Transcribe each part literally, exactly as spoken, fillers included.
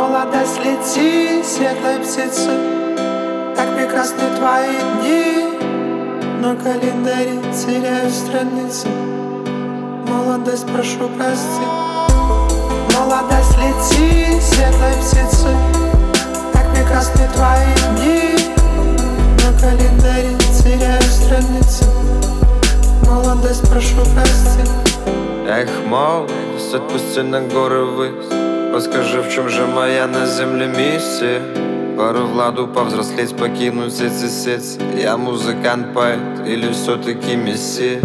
Молодость, лети, светлой птицы, так прекрасны твои дни. На календаре теряю страницы. Молодость, прошу прости. Молодость, лети, светлой птицы, так прекрасны твои дни. На календаре теряю страницы. Молодость, прошу прости. Эх, молодость, отпусти на горы ввысь. Подскажи, в чем же моя на земле миссия? Пару владу повзрослеть, покинуть эти сети. Я музыкант, поэт или все-таки мессия?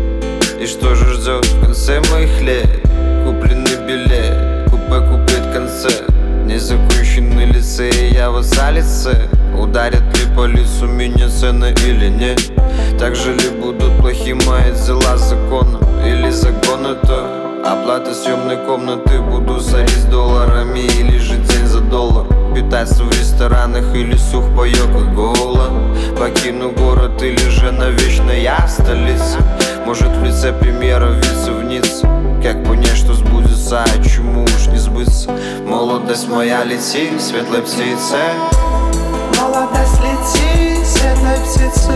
И что же ждет в конце моих лет? Купленный билет, купе-купит концерт. Незаконченный лицей, я в лице. Ударят ли по лицу меня цены или нет? Так же ли будут плохи мои дела законом? Или законы то? Оплата съемной комнаты буду сорить долларами или же день за доллар. Питаться в ресторанах или сухпайок и голод. Покину город или же навечно я в столице. Может в лице премьера виться в Ницце. Как понять, что сбудется, а чему уж не сбыться? Молодость моя, лети, светлой птице. Молодость, лети, светлой птицы,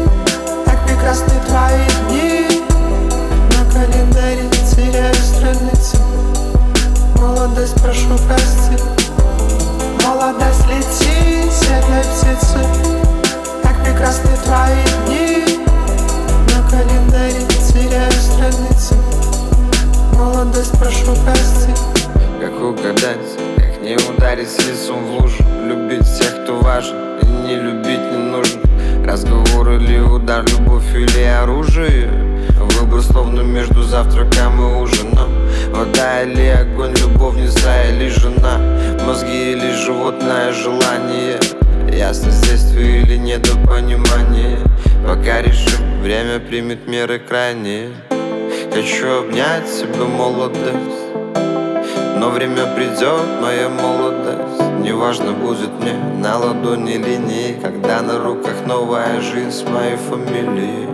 так прекрасны твои дни. На календаре теряю страницы. Молодость, прошу прости. Молодость, лети, светлой птицы, так прекрасны твои дни. На календаре теряю страницы. Молодость, прошу прости. Как угадать, как не ударить лицом в лужу? Любить тех, кто важен, и не любить не нужно. Разговор или удар, любовь или оружие. Выбор словно между завтраком и ужином. Вода или огонь, любовница или жена. Мозги или животное желание. Ясность действия или недопонимание. Пока решим, время примет меры крайние. Хочу обнять тебя, молодость. Но время придет, моя молодость. Неважно, будет мне на ладони линии, когда на руках новая жизнь с моей фамилией.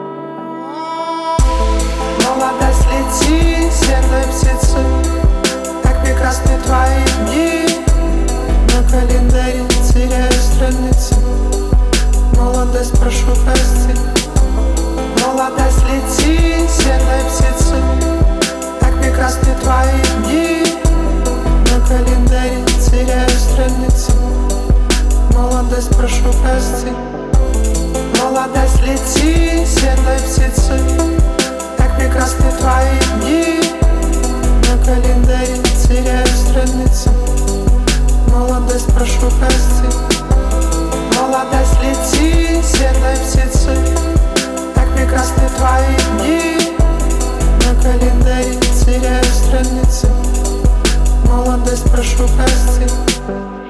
Молодость, лети, светлой птицы, так прекрасны твои дни. На календаре теряю страницы. Молодость, прошу прости. Молодость, лети, светлой птицы, так прекрасны твои дни. На календаре теряю страницы. Молодость, прошу прости. Молодость, лети, светлой птицы, так прекрасны твои дни. На календаре теряю страницы. Молодость, прошу прости. Молодость, лети, светлой птицы, так прекрасны твои дни. На календаре теряю страницы. Молодость, прошу прости.